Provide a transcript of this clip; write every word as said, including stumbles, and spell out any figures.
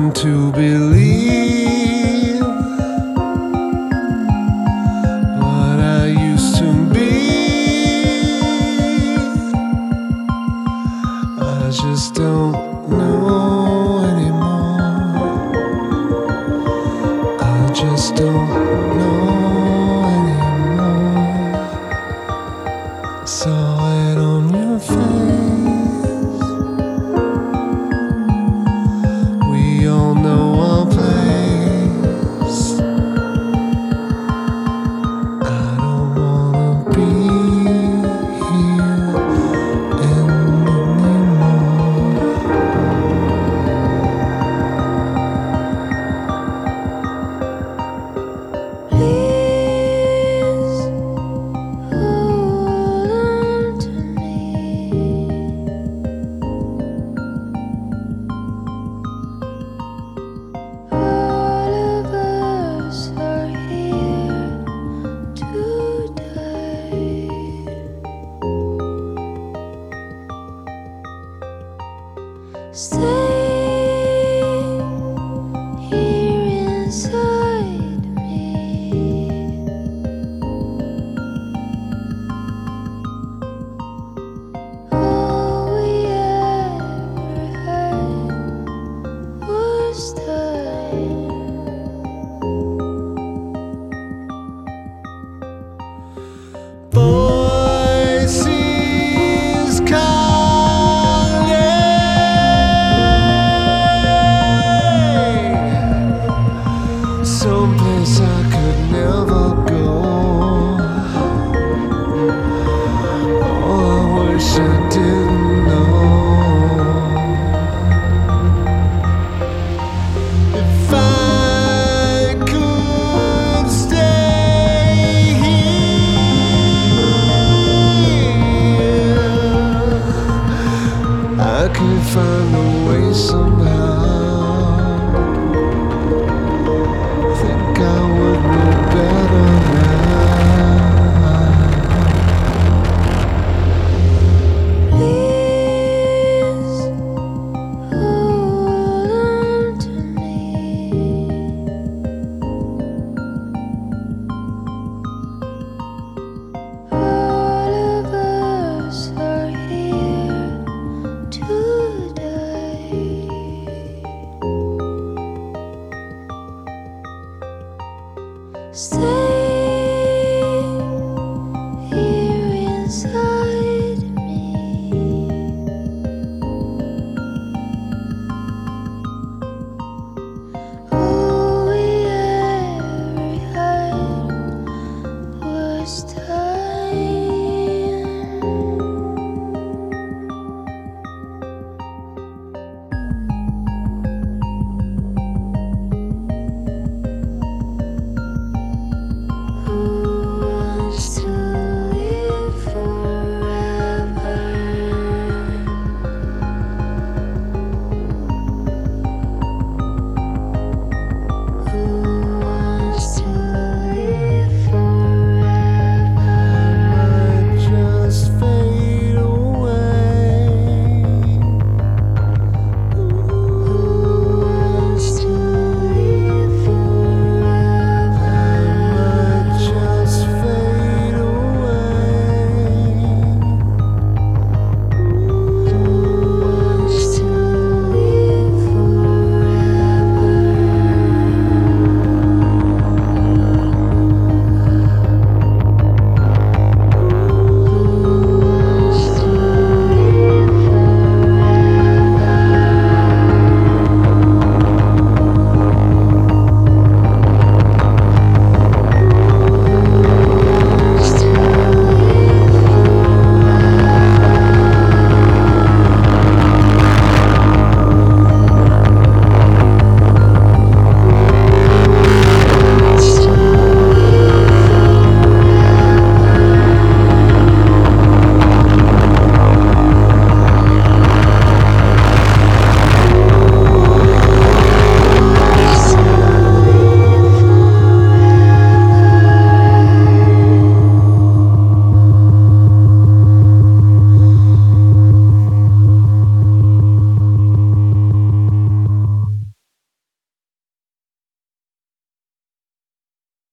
learn to believe what I used to be. I just don't know anymore. I just don't know anymore. Saw it on your face. We all know our place. I don't wanna be here anymore. Please hold on to me. All of us are here to die. Stay here inside me. All we ever had was time. Voices calling, someplace I could never go. Oh, I wish I didn't know. If I could stay here, I could find a way somehow.